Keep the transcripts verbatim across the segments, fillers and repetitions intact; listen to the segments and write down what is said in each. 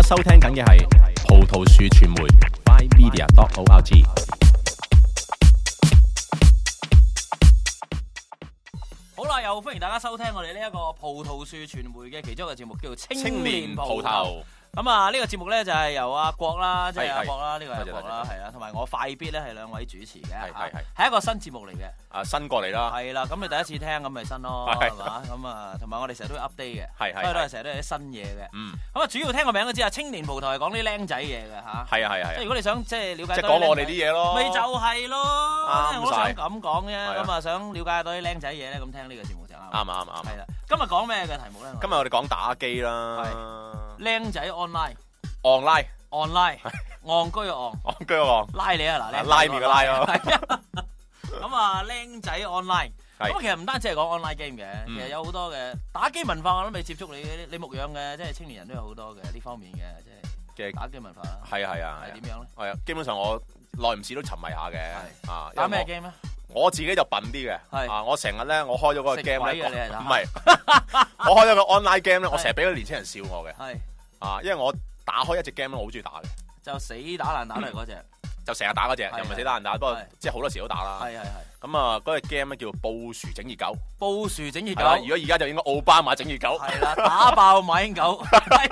收聽緊嘅係葡萄樹傳媒 by media dot org。 好啦，又歡迎大家收聽我哋呢一個葡萄樹傳媒嘅其中一個節目，叫做青青年年葡萄。 葡萄咁啊，呢個節目咧就係由阿國啦，即係阿係國啦，呢個係阿多謝國啦， 多謝係啦，同埋我快必咧係兩位主持嘅， 係係係係一個新節目嚟嘅， 啊，新過嚟啦， 係啦，咁你第一次聽咁咪新咯， 係係嘛？咁啊，同埋我哋成日都會 update 嘅， 係係所以都係係成日都有啲新嘢嘅。 嗯， 咁啊，主要聽個名都知啊，青年葡萄係講啲僆仔嘢嘅嚇， 係啊係啊係啊， 即係如果你想即係了解即係多啲講我哋僆仔啲嘢咯， 咪就係咯， 啱即係我都想晒咁講啫， 係啊咁啊想了解多啲僆仔嘢咧，咁聽呢個節目就啱。 啱啊啱啊啱。 係啦，今日講咩嘅題目咧？ 今日我哋講打機啦， 僆仔 online online online 戇居嘅戇， 戇居個戇， 拉你啊嗱，僆仔拉麵個拉咯。 係啊咁啊，僆仔 online 係咁啊，其實唔單止係講 online game 嘅， 嗯其實有好多嘅打機文化我都未接觸你嘅，你牧養嘅即係青年人都有好多嘅呢方面嘅，即係嘅打機文化啦。 係啊係啊係點樣咧？ 係啊，基本上我耐唔時都沉迷下嘅，啊， 打咩因為 game 咧？ 我我自己就笨啲嘅， 係啊，我成日咧我開咗嗰個食 game 咧， 鬼嘅你係打唔係，我開咗個 online game 咧，我係成日俾啲年青人笑我嘅， 係啊，因為我打開一隻 game 咧，我好中意打嘅， 就死打爛打嚟嗰只， 就成日打嗰隻， 係又唔係死打爛打，不過係即係好多時都打啦。 係係係。 咁啊，嗰隻 game 咧叫布殊整熱狗， 布殊整熱係啦， 狗如。果而家就應該奧巴馬整熱狗， 係啦，打爆馬英九，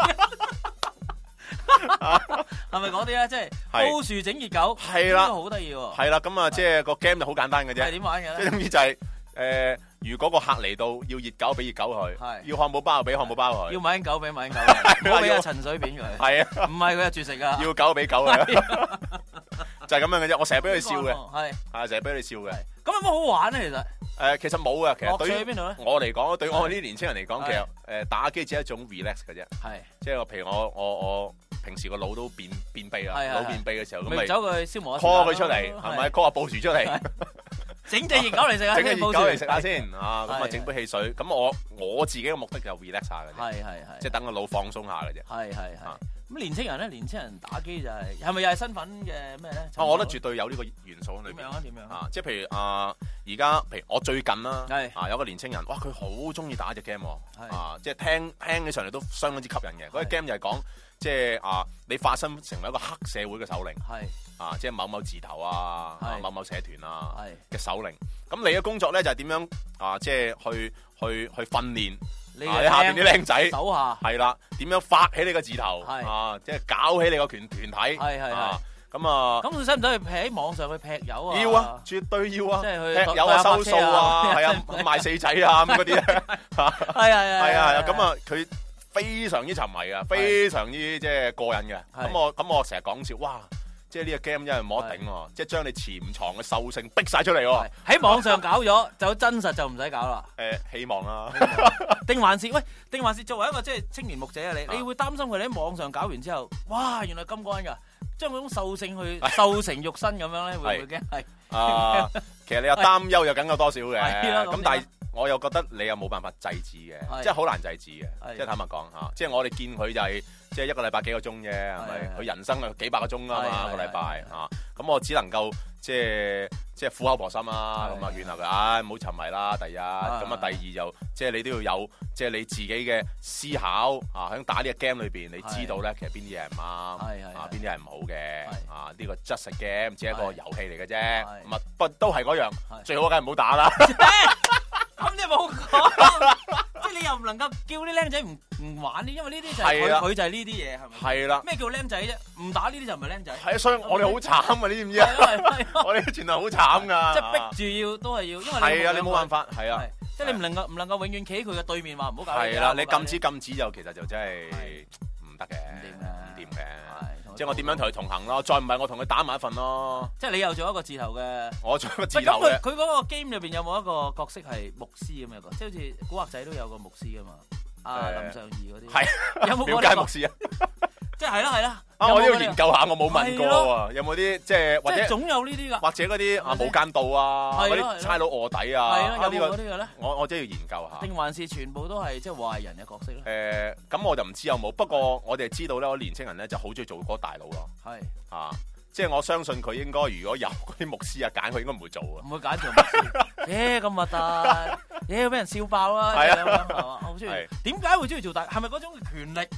係咪嗰啲咧？即係係布殊整熱狗， 係啦呢個好得意喎。 係啦，咁啊，即係個 game 就好簡單嘅係啫， 點玩嘅咧？ 即係總之就係誒，如果個客嚟到要熱狗俾熱狗佢， 係要漢堡包俾漢堡包佢要，馬英九俾馬英九，唔好俾阿陳水扁佢。 係啊， 唔係佢係絕食噶。 要狗俾狗佢，就係咁樣嘅啫。我成日俾佢笑嘅， 係係成日俾佢笑嘅。 咁有乜好玩咧？其實誒，其實冇嘅，其實樂對於趣喺邊度咧？ 我嚟講，對我呢啲年青人嚟講， 係其實誒打機只係一種 relax 嘅啫。 係即係我譬如我我我平時個腦都便便秘啦， 係係腦便秘嘅時候咁咪咪走佢消磨 call 佢出嚟，係咪 call 下布殊出嚟， 整隻熱狗嚟食啊？ 整隻熱狗嚟食下係先啊！咁啊係整杯汽水，咁我我自己嘅目的就 relax 下嘅啫， 係係即係等個腦放鬆下嘅啫。 係係啊係。咁年青人咧，年青人打機就係係咪又係身份嘅咩咧？ 啊，我覺得絕對有呢個元素喺裏邊點樣啊？點樣啊？ 啊！即係譬如啊，而家譬如我最近啦， 係啊有個年青人，哇佢好中意打隻 game 喎， 係啊即係聽聽起上嚟都相當之吸引嘅。嗰隻係 game 就係講即係啊你化身成為一個黑社會嘅首領。 係啊，即係某某字頭啊， 係啊某某社團啊係嘅首領。咁你嘅工作咧就係點樣啊？即係去去去訓練你啊你下邊啲僆仔， 手下係啦，點樣發起你個字頭係啊？即係搞起你個團團體， 係係係啊咁啊， 咁佢使唔使去劈喺網上去劈友啊？ 要啊，絕對要啊， 即係去劈友啊、收數啊，係啊， 係賣四仔啊咁嗰啲咧， 係係係係啊，咁啊，佢非常之沉迷啊，非常之即係過癮嘅。 係咁我咁我成日講笑，哇！即係呢個 game 真係冇得頂喎，即係將你潛藏嘅獸性逼晒出嚟喎。 喺網上搞咗，就真實就唔使搞啦。 誒，希望啦。 定還是喂？定還是作為一個即係青年牧者啊，你啊你會擔心佢哋喺網上搞完之後，哇！原來咁關㗎，將嗰種獸性去獸成肉身咁樣咧，會唔會驚係？ 啊，其實你有擔憂又梗有多少嘅， 係啦咁咁但係我又覺得你又冇辦法制止嘅， 係即係好難制止嘅， 係即係坦白講嚇，即係我哋見佢就係即係一個禮拜幾個鐘啫，係咪？ 係佢人生係幾百個鐘啊嘛， 係個禮拜係嚇，咁我只能夠即係即係苦口婆心啦，咁啊係勸下佢，唉唔好沉迷啦，第一，咁啊第二就即係你都要有即係你自己嘅思考啊，喺打呢個 game 裏邊，你知道咧其實邊啲嘢係唔啱， 係係啊邊啲係唔好嘅， 係啊呢個 just a game 只係一個係遊戲嚟嘅啫， 係咁啊不都係嗰樣。 係最好梗係唔好打啦， 咁你冇講，即係你又唔能夠叫啲僆仔唔唔玩呢？因為呢啲就係係啦佢佢就係呢啲嘢，係咪？ 係啦， 咩叫僆仔啫？唔打呢啲就唔係僆仔。 係啊，所以我哋好慘啊，你知唔知啊？ 係啊係啊係啊我哋啲全係好慘噶， 即係逼住要都係要，因為係啊，你冇辦法。 法，係啊， 即係你唔能夠唔能夠永遠企喺佢嘅對面話唔好搞呢啲啊。 係啦，你唔好搞呢啲禁止禁止就其實就真係唔得嘅， 唔掂嘅唔掂嘅， 係即係我點樣同佢同行咯，再唔係我同佢打埋一份咯， 即係你又做一個字頭嘅。 我做一個字喂咁頭嘅， 佢佢嗰個 game 裏邊有冇一個角色係牧師咁樣個？即係好似古惑仔都有個牧師噶嘛？啊誒林尚義嗰啲。 係有冇表嗰個街牧師啊？ 即係係啦係啦。 啊，我都要有冇嗰啲研究下，我冇問過喎，有冇啲即係或者即係總有呢啲㗎。 或者嗰啲啊係咪無間道啊，嗰係咯係咯啲差佬卧底啊， 係咯，有啊呢個冇嗰啲嘅咧？ 我我真係要研究下。 定還是全部都係即係壞人嘅角色咧？ 誒，咁我就唔知有冇，不過我哋知道咧，我年青人咧就好中意做嗰個大佬咯， 係啊，即係我相信佢應該如果有嗰啲牧師啊揀佢，應該唔會做啊。 唔會揀做牧師。耶咁核突，耶俾人笑爆啦！ 係啊係嘛？我好中意係。 點解會中意做大？係咪嗰種權力？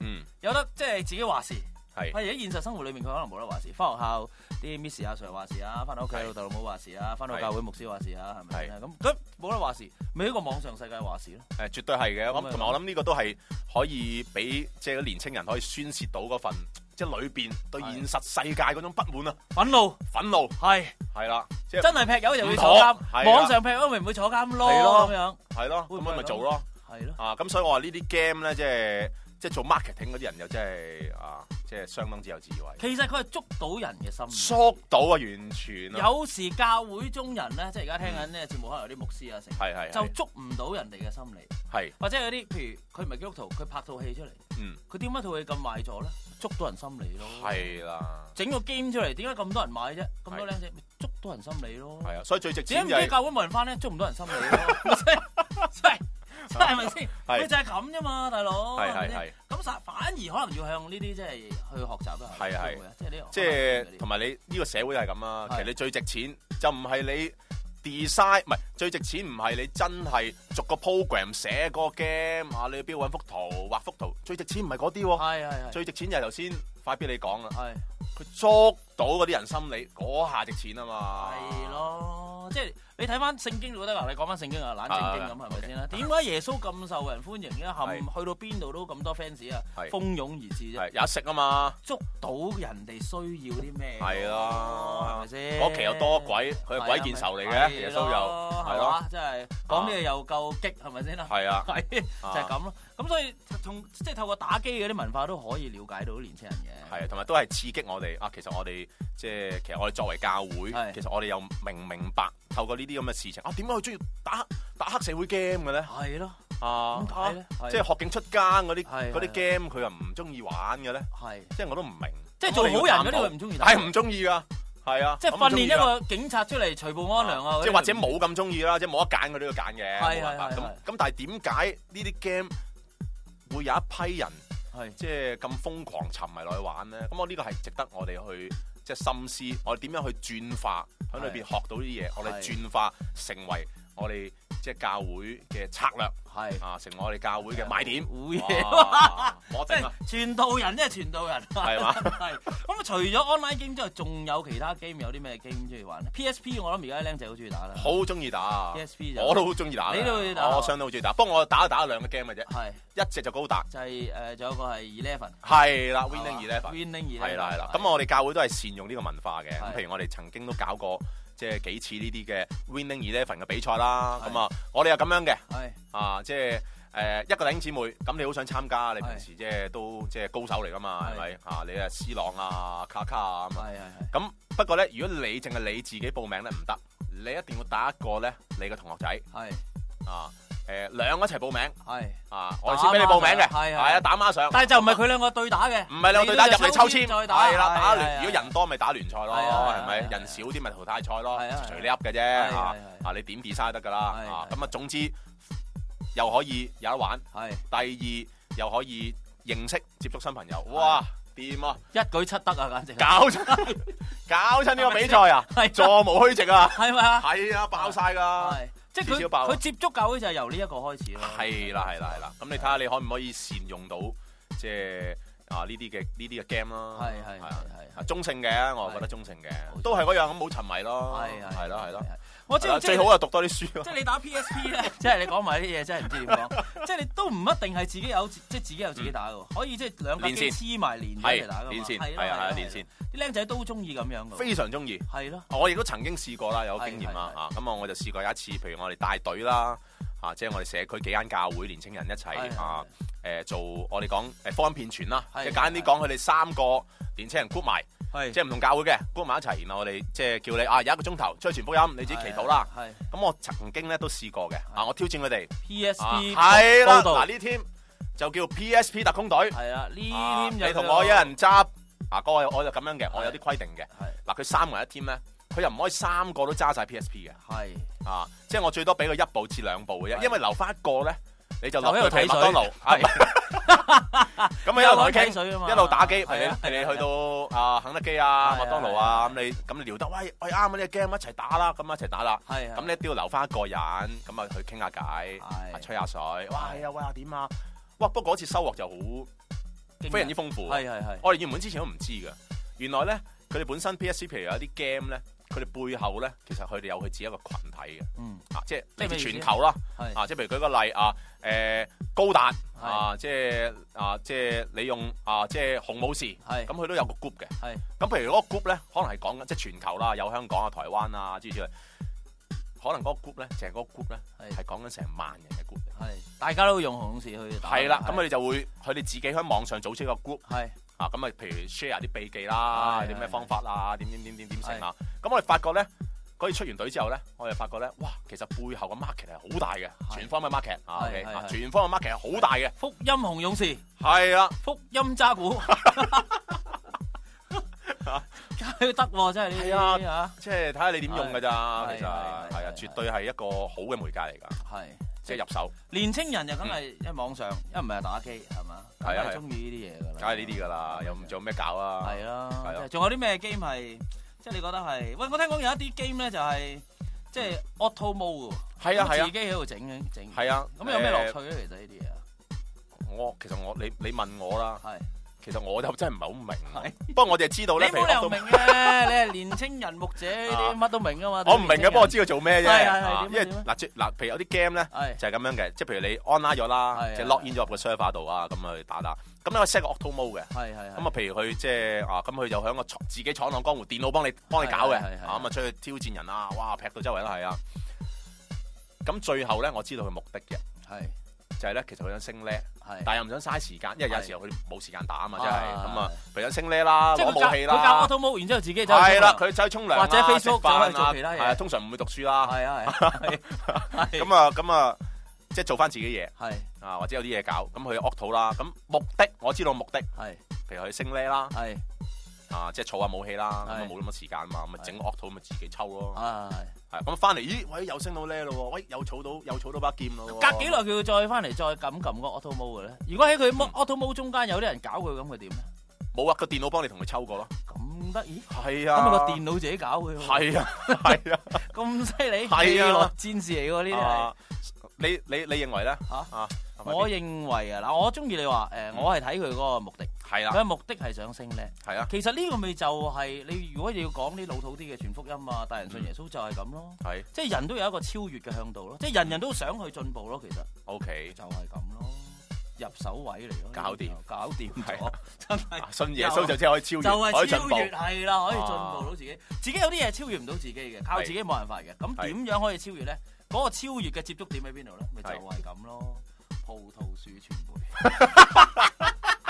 嗯， 有得即係自己話事。 係。 譬如喺現實生活裏面，佢可能冇得話事。翻學校啲 Miss 阿 Sir 話事啊，翻到屋企老豆老母話事啊，翻到教會牧師話事啊，係咪先？咁咁冇得話事，咪喺個網上世界話事咯。 誒，絕對係嘅。咁同埋我諗呢個都係可以俾即係年青人可以宣泄到嗰份即係裏邊對現實世界嗰種不滿啊、 憤怒、 憤怒係係啦，即係真係劈友就會坐監，網上劈友咪唔會坐監咯，咁樣係咯，咁咪做咯， 係咯。 啊，咁所以我話呢啲 game 咧，即係即係做 marketing 嗰啲人又真係啊，即係相當之有智慧。 其實佢係捉到人嘅心， 捉到啊，完全啊。 有時教會中人咧，即係而家聽緊呢個節目，可能有啲牧師啊，成係係就捉唔到人哋嘅心理， 係或者有啲譬如佢唔係基督徒，佢拍套戲出嚟， 嗯， 佢點解套戲咁賣座咧？捉到人心理咯， 係啦， 整個 game 出嚟，點解咁多人買啫？咁多靚仔，咪捉到人心理咯。 係啊，所以最值錢就係教會冇人翻咧，捉唔到人心理咯，即係即係咪先？佢就係咁啫嘛，大佬。 係係係。 咁反反而可能要向呢啲即係去學習啦。 係係， 即係呢， 即係同埋你呢個社會係咁啊。其實你最值錢就唔係你 design，唔係最值錢，唔係你真係逐個 program 寫個 game 啊，你去邊度揾幅圖畫幅圖，最值錢唔係嗰啲喎。 係係係。最值錢就係頭先快必你講啦。 係。 佢捉到嗰啲人心理，嗰下值錢啊嘛。 係咯，即係你睇翻聖經就覺得嗱，你講翻聖經啊，冷靜經咁係咪先啦？點解耶穌咁受人歡迎咧？冚去到邊度都咁多 fans 啊，蜂擁而至啫。 有得食啊嘛， 捉到人哋需要啲咩？ 係咯， 係咪先？ 嗰期又多鬼，佢係鬼見愁嚟嘅，耶穌又係咯， 即係講呢個又夠激係咪先啦？ 係啊， 係就係咁咯。咁所以同即係透過打機嗰啲文化都可以了解到年青人嘅。 係啊，同埋都係刺激我哋啊！其實我哋即係其實我哋作為教會，其實我哋又明唔明白透過呢啲咁嘅事情啊，點解佢中意打打黑社會 game 嘅咧？ 係咯， 啊， 點解咧？ 即係學警出更嗰啲嗰啲 game，佢又唔中意玩嘅咧？ 係， 即係我都唔明。 即係做好人嗰啲佢唔中意打， 係唔中意㗎。係啊， 即係訓練一個警察出嚟除暴安良啊！ 即係或者冇咁中意啦，即係冇得揀，佢都要揀嘅。 係係係。 咁咁，但係點解呢啲 game會有一批人係即係咁瘋狂沉迷落去玩咧？咁我呢個係值得我哋去即係深思，我哋點樣去轉化喺裏邊學到啲嘢，我哋轉化成為我哋即係教會嘅策略，係啊，成為我哋教會嘅賣點。 會嘢， 我真係傳道人，即係傳道人， 係嘛？ 係咁啊！除咗 online game 之外，仲有其他 game 有啲咩 game 中意玩咧 ？P S P 我諗而家啲僆仔好中意打啦， 好中意打 P S P 我都好中意打， 你都會打， 我相當好中意打。不過我打打兩個 game 嘅啫， 係一隻就高達， 就係誒，仲有個係 Eleven， 係啦 ，Winning Eleven，Winning Eleven， 係啦係啦。咁我哋教會都係善用呢個文化嘅。咁譬如我哋曾經都搞過即係幾次呢啲嘅 Winning Eleven 嘅比賽啦。咁啊，我哋又咁樣嘅，係啊，即係。誒一個弟兄姊妹，咁你好想參加，你平時即係都即係高手嚟噶嘛，係咪啊？你啊 C 朗啊、卡卡啊咁啊。咁不過咧，如果你淨係你自己報名咧唔得，你一定要打一個咧你嘅同學仔。係啊誒兩個一齊報名。係啊，我哋先俾你報名嘅。係啊，打孖上。但係就唔係佢兩個對打嘅。唔係兩個對打入嚟抽籤。係啦，打聯。如果人多咪打聯賽咯，係咪？人少啲咪淘汰賽咯，隨你噏嘅啫嚇。啊，你點 design 得㗎啦。啊，咁啊總之。又可以有得玩，係第二又可以認識接觸新朋友，哇掂啊！一舉七得啊，簡直搞親搞親呢個比賽啊，座無虛席啊，係咪啊？係啊，爆晒㗎，即係佢佢接觸教會就係由呢一個開始咯。係啦係啦係啦，咁你睇下你可唔可以善用到即係啊呢啲嘅呢啲嘅 game 咯？係係係係中性嘅，我覺得中性嘅，都係嗰樣咁冇沉迷咯，係係係咯係咯。我知道最好係讀多啲書咯。即係你打 P S P 咧，即係你講埋啲嘢，真係唔知點講。即係你都唔一定係自己有，即係自己有自己打嘅，可以即係兩架機黐埋連住一齊打嘅嘛。連線係啊係啊連線。啲僆仔都中意咁樣嘅。非常中意。係咯。我亦都曾經試過啦，有經驗啦嚇。咁啊，我就試過有一次，譬如我哋帶隊啦，啊，即係我哋社區幾間教會年青人一齊啊，誒做我哋講誒福音片傳啦，即係簡單啲講，佢哋三個年青人 group 埋。即係唔同教會嘅 group 埋一齊，然後我哋即係叫你啊有一個鐘頭出去傳福音，你自己祈禱啦。咁我曾經咧都試過嘅，啊我挑戰佢哋 P S P 係啦，嗱呢 team 就叫 P S P 特工隊。係啊，呢 team 你同我一人揸啊，嗰個我就咁樣嘅，我有啲規定嘅。嗱佢三個人一 team 咧，佢又唔可以三個都揸晒 P S P 嘅。係啊，即係我最多俾佢一部至兩部嘅啫，因為留翻一個咧，你就落去睇麥當勞。咁啊一路同佢傾，一路打機，譬如你去到啊肯德基啊、麥當勞啊，咁你咁你聊得，喂喂啱啊呢個 game 一齊打啦，咁一齊打啦。咁你都要留翻一個人，咁啊去傾下偈，吹下水。哇係啊，喂啊點啊？哇不過嗰次收穫就好非常之豐富。 係係係。 我哋原本之前都唔知㗎，原來咧佢哋本身 P S C 譬如有一啲 game 咧，佢哋背後咧其實佢哋有佢自己一個群體嘅。嗯。啊，即係嚟自全球啦。係。啊，即係譬如舉個例啊，誒高達啊，即係啊，即係你用啊，即係紅武士。係。咁佢都有個 group 嘅。係。咁譬如嗰個 group 咧，可能係講緊即係全球啦，有香港啊、台灣啊之類之類。可能嗰個 group 咧，淨係嗰個 group 咧，係講緊成萬人嘅 group。係，大家都用紅武士去打。係啦，咁佢哋就會佢哋自己喺網上組織個 group。係。啊，咁啊，譬如 share 啲秘技啦，啲咩方法啊，點點點點點成啊。咁我哋發覺咧，嗰次出完隊之後咧，我哋發覺咧，哇，其實背後嘅 market 係好大嘅，全方位 market 啊 ，OK 啊，全方位 market 係好大嘅。福音紅勇士。係啊。福音渣古。都得喎，真係呢啲嚇，即係睇下你點用㗎咋，其實係啊，絕對係一個好嘅媒介嚟㗎，係即係入手。年青人就梗係一網上，一唔係打機係嘛，係啊，中意呢啲嘢㗎啦，梗係呢啲㗎啦，又唔做咩搞啊？係咯，係咯，仲有啲咩 game 係即係你覺得係？喂，我聽講有一啲 game 咧就係即係 auto mode 喎，係啊係啊，自己喺度整嘅整，係啊，咁有咩樂趣咧？其實呢啲嘢，我其實我你你問我啦，係。其實我就真係唔係好明，不過我哋知道咧。你冇理由明嘅，你係年青人牧者啲乜都明噶嘛。我唔明嘅，不過我知道做咩啫。因為嗱，嗱，譬如有啲 game 咧，就係咁樣嘅，即係譬如你 online 咗啦，即係 log in 咗入個 server 度啊，咁去打打。咁咧我 set 個 auto mode 嘅，咁啊，譬如佢即係啊，咁佢就喺個自己闖蕩江湖，電腦幫你幫你搞嘅，咁啊出去挑戰人啊，哇，劈到周圍都係啊。咁最後咧，我知道佢目的嘅，係就係咧，其實佢想升 level。但係又唔想嘥時間，因為有時候佢冇時間打啊嘛，真係咁啊，譬如想升 level 啦，攞武器啦，佢教 auto mode，然之後自己走去係啦，佢走去沖涼或者 Facebook 走去做其他嘢，係啊，通常唔會讀書啦，係啊係，咁啊咁啊，即係做翻自己嘢，係啊，或者有啲嘢搞，咁佢 auto 啦，咁目的我知道目的係，譬如佢升 level 啦，係啊，即係儲下武器啦，咁啊冇咁多時間啊嘛，咁咪整 auto 咪自己抽咯，係咁翻嚟，咦？喂，又升到 level 咯，喂，又儲到又儲到把劍咯，隔幾耐佢會再翻嚟再撳撳個 auto mode 嘅咧？如果喺佢 auto mode 中間有啲人搞佢咁，佢點咧？冇啊，個電腦幫你同佢抽過咯。咁得意？係啊。咁咪個電腦自己搞佢？係啊，係啊。咁犀利？係啊，戰士嚟喎呢啲係。你你你認為咧？嚇啊！我認為啊，嗱，我中意你話誒，我係睇佢嗰個目的。係啦。佢嘅目的係想升咧。係啊。其實呢個咪就係你如果你要講啲老土啲嘅全福音啊，大人信耶穌就係咁咯。係。即係人都有一個超越嘅向度咯，即係人人都想去進步咯，其實。O K。就係咁咯，入手位嚟咯。搞掂。搞掂咗，真係。信耶穌就即係可以超越，就係超越係啦，可以進步到自己。自己有啲嘢超越唔到自己嘅，靠自己冇辦法嘅。咁點樣可以超越咧？嗰個超越嘅接觸點喺邊度咧？咪就係咁咯。葡萄樹傳媒，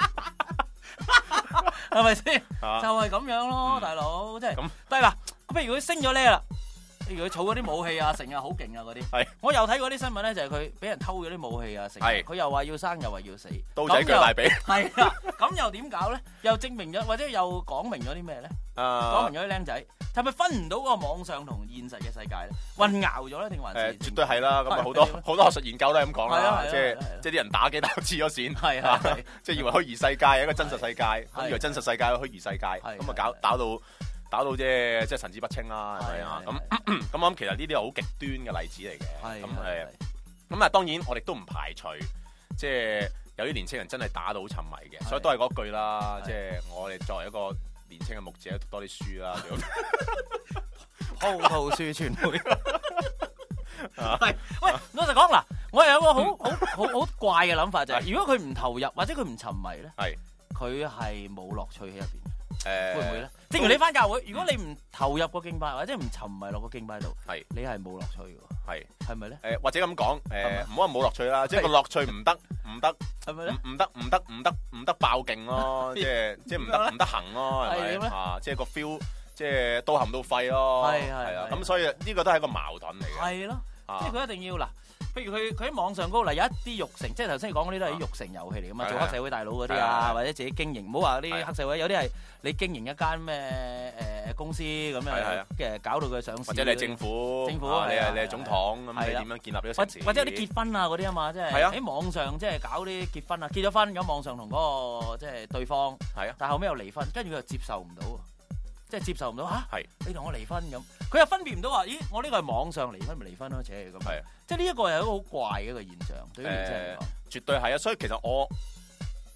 係咪先？就係咁樣咯，大佬，即係。但係嗱，咁譬如佢升咗咧啦，譬如佢儲嗰啲武器啊，成日好勁啊嗰啲。係。我又睇過啲新聞咧，就係佢俾人偷咗啲武器啊，成。係。佢又話要生，又話要死。刀仔鋸大髀。係啦，咁又點搞咧？又證明咗，或者又講明咗啲咩咧？講明咗啲僆仔。係咪分唔到嗰個網上同現實嘅世界咧？混淆咗咧，定還是？誒，絕對係啦。咁啊，好多好多學術研究都係咁講啦。即係即係啲人打機打黐咗線，係啊，即係以為虛擬世界係一個真實世界，咁以為真實世界係虛擬世界，咁啊搞打到打到即係即係神志不清啦，係咪啊？咁咁我諗其實呢啲係好極端嘅例子嚟嘅。咁誒，咁啊當然我哋都唔排除，即係有啲年青人真係打到好沉迷嘅，所以都係嗰句啦，即係我哋作為一個年青嘅牧者，讀多啲書啦。葡萄樹傳媒係，喂，老實講嗱，我係有個好好好好怪嘅諗法就係，如果佢唔投入或者佢唔沉迷咧，係佢係冇樂趣喺入邊。誒，會唔會咧？正如你返教會，如果你唔投入個敬拜或者唔沉迷落個敬拜度，係你係冇樂趣嘅。係係咪咧？誒，或者咁講，誒，唔好話冇樂趣啦，即係個樂趣唔得唔得，係咪咧？唔得唔得唔得唔得爆勁咯，即係即係唔得唔得行咯，係咪啊？即係個 feel。即係到含到肺咯，係係啊，咁所以呢個都係一個矛盾嚟嘅。係咯，即係佢一定要嗱，譬如佢佢喺網上高嗱有一啲育成，即係頭先你講嗰啲都係啲育成遊戲嚟噶嘛，做黑社會大佬嗰啲啊，或者自己經營，唔好話啲黑社會，有啲係你經營一間咩誒公司咁樣嘅，搞到佢上市，或者你係政府，政府你係你係總統咁，你點樣建立呢個城市？或者有啲結婚啊嗰啲啊嘛，即係喺網上即係搞啲結婚啊，結咗婚咁網上同嗰個即係對方，係啊，但係後尾又離婚，跟住佢又接受唔到。即係接受唔到嚇，係你同我離婚咁，佢又分辨唔到話，咦，我呢個係網上離婚咪離婚咯，扯咁。係，即係呢一個係一個好怪嘅一個現象，對於年輕人嚟講。絕對係啊，所以其實我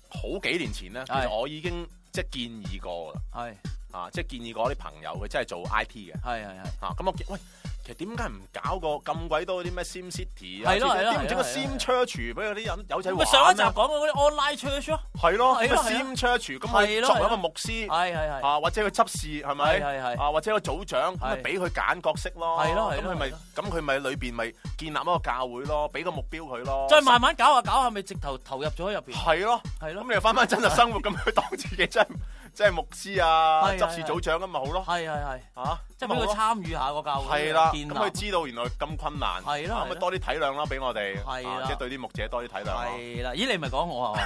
好幾年前咧，其實我已經即係建議過啦。 係啊，即係建議過啲朋友，佢真係做 I T 嘅。 係係係。 啊，咁我見喂。其實點解唔搞個咁鬼多啲咩 Sim City 啊？ 係咯係咯， 點唔整個 Sim Church 俾嗰啲人友仔玩咧？ 上一集講嗰啲 online church 咯。 係咯，個 Sim Church 咁佢作為一個牧師， 係係係啊，或者佢執事係咪？ 係係啊，或者個組長，咁咪俾佢揀角色咯。 係咯係咯。 咁佢咪咁佢咪裏邊咪建立一個教會咯，俾個目標佢咯。 再慢慢搞下搞下，咪直頭投入咗喺入邊。 係咯係咯。咁你又翻返真實生活，咁佢當自己真係即係牧師啊、執事組長咁咪好咯。 係係係。啊，即係俾佢參與下個教會。 係啦，咁佢知道原來咁困難， 係咯， 咁咪多啲體諒啦，俾我哋， 係啦， 即係對啲牧者多啲體諒。 係啦，咦？你唔係講我啊？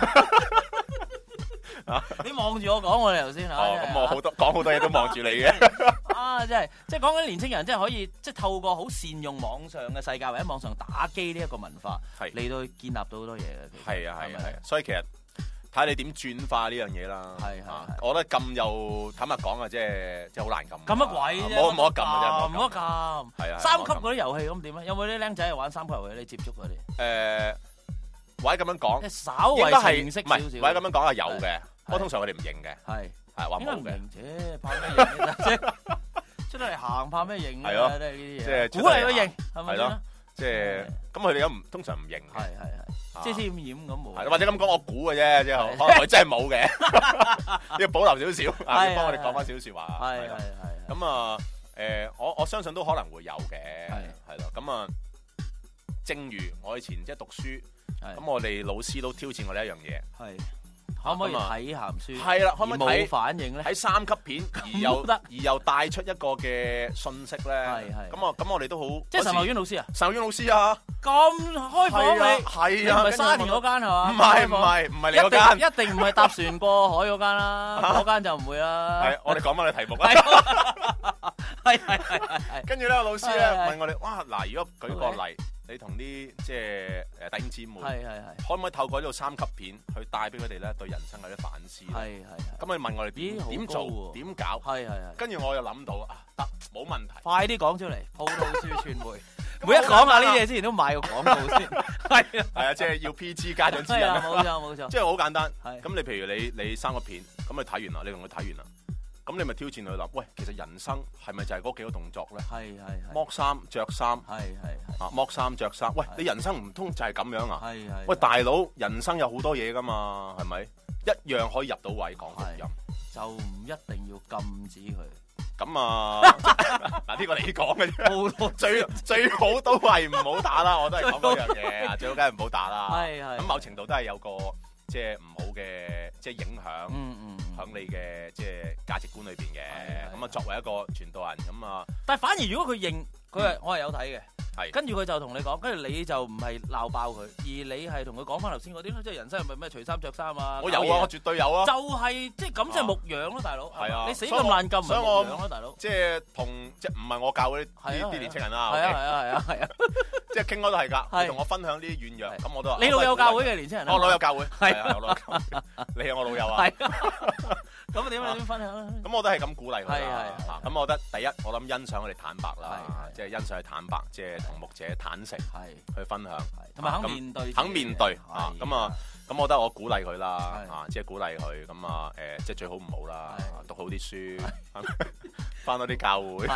你望住我講我哋頭先嚇。 哦，咁我好多講好多嘢都望住你嘅。 啊，真係，即係講緊年青人，真係可以即係透過好善用網上嘅世界或者網上打機呢一個文化，嚟到建立到好多嘢嘅。 係啊係啊係啊，所以其實睇下你點轉化呢樣嘢啦。 係係， 我覺得撳又坦白講啊，即係即係好難撳。 撳乜鬼啫？ 冇冇得撳啊！ 真係冇得撳。 係啊。 三級嗰啲遊戲咁點啊？有冇啲僆仔係玩三級遊戲？你接觸嗰啲？ 誒，或者咁樣講， 稍微認識少少。 或者咁樣講係有嘅，不過通常佢哋唔認嘅。 係係話冇嘅。 應該唔認啫，怕咩認啫？出嚟行怕咩認啊？ 係咯， 都係呢啲嘢。 即係鼓勵佢認係咪先？ 即係咁，佢哋都唔通常唔認。 係係係，遮遮掩掩咁冇。 或者咁講，我估嘅啫，即係可能佢真係冇嘅，要保留少少，要幫我哋講翻少少話。 係係係。 咁啊，誒，我我相信都可能會有嘅，係咯。咁啊，正如我以前即係讀書，咁我哋老師都挑戰我哋一樣嘢。係。 可唔可以睇鹹書？ 係啦，可唔可以睇冇反應咧？ 睇三級片而又而又帶出一個嘅信息咧？係係。咁啊，咁我哋都好。即係神學院老師啊？神學院老師啊？咁開放你？係啊。唔係沙田嗰間係嘛？唔係唔係唔係你嗰間。一定唔係搭船過海嗰間啦，嗰間就唔會啦。係，我哋講翻你題目啦。係係係係。跟住咧，個老師咧問我哋：哇，嗱，如果舉個例。你同啲即係誒弟兄姊妹，係係係，可唔可以透過呢個三級片去帶俾佢哋咧對人生有啲反思？係係。咁你問我哋點點做點搞？係係係。跟住我又諗到啊，得冇問題。快啲講出嚟，葡萄樹傳媒。每一講下呢啲嘢之前都買個廣告先。係啊。係啊，即係要 P G 家長指引。冇錯冇錯。即係好簡單。係。咁你譬如你你三個片，咁你睇完啦，你同佢睇完啦。咁你咪挑戰佢諗，喂，其實人生係咪就係嗰幾個動作咧？係係。剝衫、着衫。係係。啊，剝衫、着衫，喂，你人生唔通就係咁樣啊？係係。喂，大佬，人生有好多嘢噶嘛，係咪？一樣可以入到位講福音，就唔一定要禁止佢。咁啊，嗱，呢個你講嘅啫。最最好都係唔好打啦，我都係講嗰樣嘢，最好梗係唔好打啦。係係。咁某程度都係有個即係唔好嘅即係影響。嗯嗯。喺你嘅即係價值觀裏邊嘅，咁啊作為一個傳道人咁啊，但係反而如果佢認佢係我係有睇嘅，係跟住佢就同你講，跟住你就唔係鬧爆佢，而你係同佢講翻頭先嗰啲咯，即係人生係咪咩除衫着衫啊？我有啊，我絕對有啊，就係即係咁即係牧養咯，大佬。係啊，你死咁爛咁唔係牧養咯，大佬。即係同即係唔係我教嗰啲啲年青人啦。係啊係啊係啊係啊，即係傾開都係㗎，你同我分享啲軟弱，咁我都話。你老友教會嘅年青人。我老友教會。係啊，老友教會。你係我老友啊。咁點啊？點分享啊？咁我都係咁鼓勵佢啦。咁我覺得第一，我諗欣賞佢哋坦白啦，即係欣賞佢坦白，即係同牧者坦誠去分享，同埋肯面對，肯面對啊！咁啊，咁我覺得我鼓勵佢啦，啊，即係鼓勵佢，咁啊，誒，即係最好唔好啦，讀好啲書，翻多啲教會，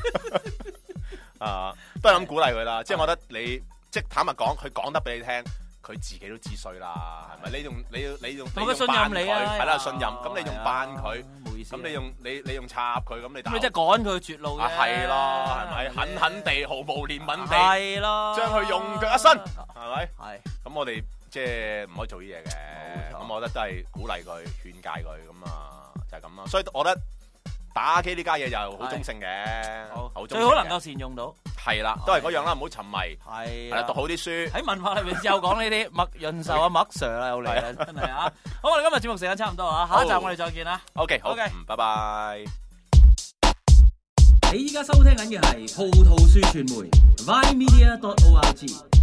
啊，都係咁鼓勵佢啦。即係我覺得你，即係坦白講，佢講得俾你聽。佢自己都知衰啦，係咪？你用你要你用你用扮佢，係啦，信任。咁你用扮佢，咁你用你你用插佢，咁你打。咁即係趕佢絕路啫。係咯，係咪？狠狠地、毫無憐憫地，係咯，將佢用腳一伸，係咪？係。咁我哋即係唔可以做呢嘢嘅。咁我覺得都係鼓勵佢、勸誡佢，咁啊就係咁咯。所以我覺得打機呢家嘢就好中性嘅，好最好能夠善用到。係啦，都係嗰樣啦，唔好沉迷。係，係啦，讀好啲書。喺文化裏面又講呢啲麥潤壽啊，麥 Sir 啦，又嚟啦，真係啊！好，我哋今日節目時間差唔多啊，下一集我哋再見啦。OK，好嘅，拜拜。你依家收聽緊嘅係葡萄樹傳媒 Vine Media dot O R G。